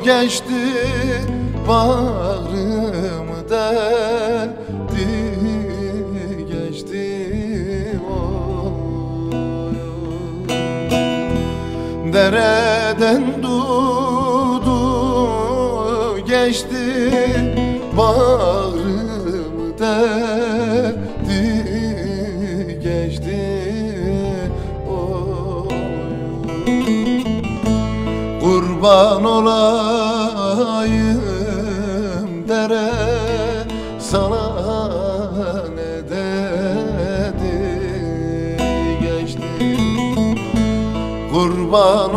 geçti bağrımı deldi geçti dereden dudu geçti bağrımı deldi geçti kurban olayım dere sana ne dedi geçti kurban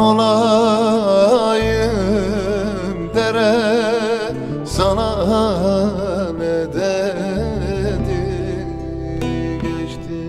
olayım dere sana ne dedi geçti.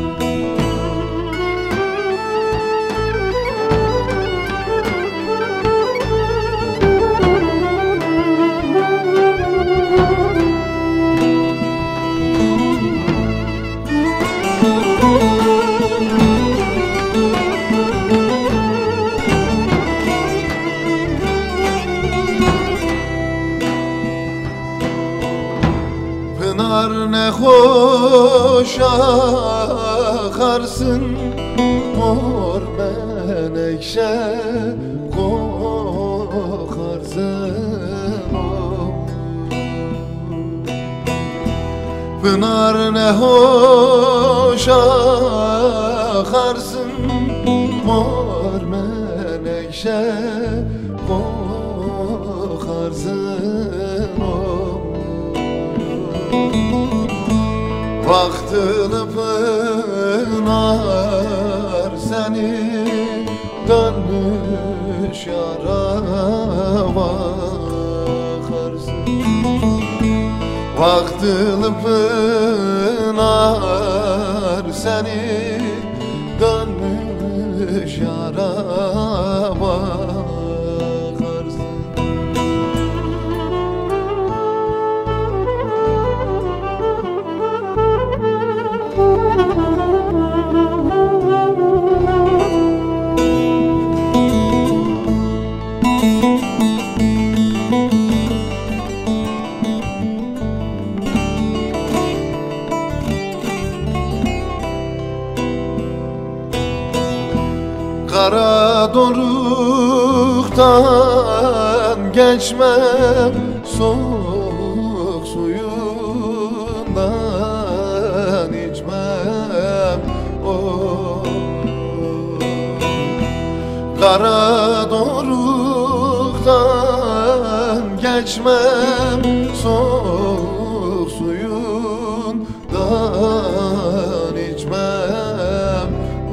Pınar ne hoş akarsın mor menekşe kokarsın Pınar ne hoş akarsın mor menekşe kokarsın Vaktılı pınar seni dönmüş yara bakarsın Vaktılı pınar seni dönmüş yara bakarsın Kara doruktan geçmem soğuk suyundan içmem Kara doruktan geçmem soğuk suyundan içmem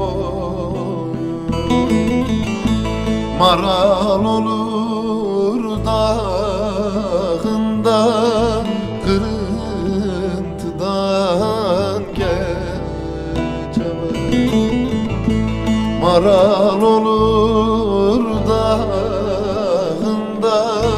Maral olur dağında kırıntıdan geçemem Maral olur dağında